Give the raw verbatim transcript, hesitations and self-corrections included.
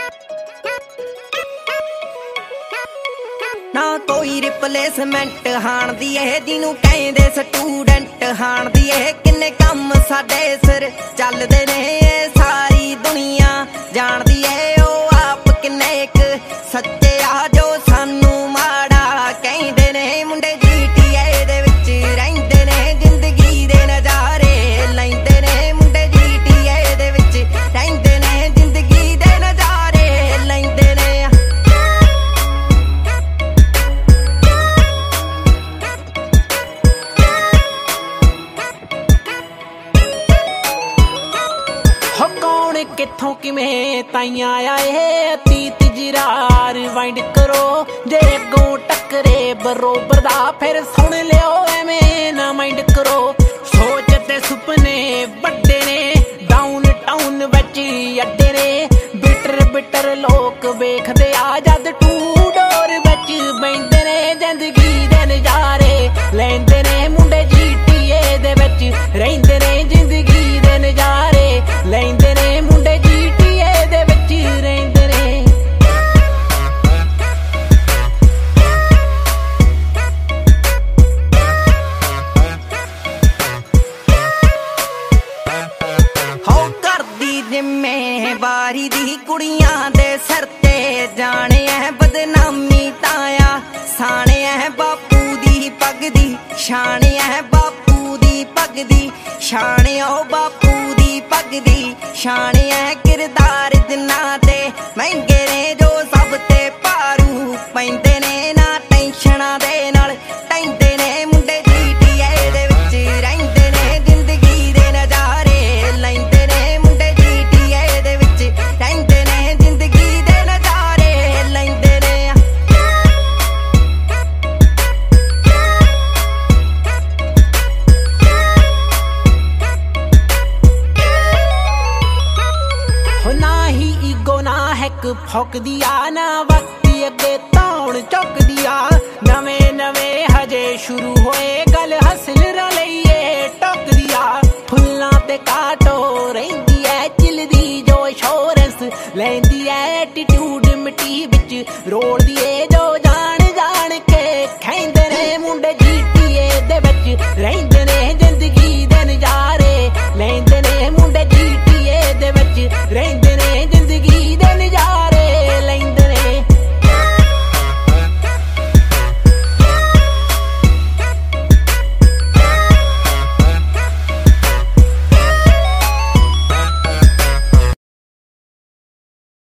ना कोई रिपलेसमेंट हाण दी है जिन्नू कहंदे स्टूडेंट हाण दी है किन्ने कम साडे सिर चलदे ने सारी दुनिया जानदी है ओ आप किन्ने एक सच्चे आ जो सानू माड़ा कहंदे ने मुंडे जीटीए दे विच रहिंदे ने जिंदगी दे नज़ारे लैंदे ने मुंडे जीटीए दे विच रहिंदे ने जिंदगी दे नज़ारे लैंदे ने किथों किवें ताईं आया है अतीत जिरार वाइंड करो जे अगों टकरे बरोबर दा फिर सुन लियो एवें ना माइंड करो सोच ते सुपने बड़े ने डाउन टाउन विच अड्डे ने बिटर बिटर लोक वेखदे आ जद टू डोर विच बैंदे ने जिंदगी दे नज़ारे लैंदे ने मुंडे जीटीए दे विच रहिंदे ने जिंदगी दे नज़ारे लैंदे ने मुंडे जीटीए दे विच रहिंदे ने हो करदी जिम्मेवारी दी कुड़ियां दे सिर ते जाने है बदनामी ताया साने है बापू दी पग दी शाने है बापू दी पग दी शाने ओ बापू दी पग दी शाने है किरदार जिन्ना ते महंगे ने जो सब ते भारू पैंदे ने ना टेंशना दे नाल टैंदे ने मुंडे जीटीए दे विच रहिंदे ने जिंदगी दे नज़ारे लैंदे ने मुंडे जीटीए दे विच रहिंदे ने जिंदगी दे नज़ारे लैंदे ने फौकदी आ ना वक्ती अगे तौण चौकदी आ नवे नवे हजे शुरू होए गल हसल रलइए टोकदी आ फुल्लां ते काटो रहिंदी है चिलदी जो शोरस लैंदी है एटीट्यूड मिट्टी बिच रोलदी है जो जान जान के खैंदे ने मुंडे जीटीए दे विच रहिंदे ने जिंदगी दे नज़ारे लैंदे ने मुंडे जीटीए दे विच रहिंदे ने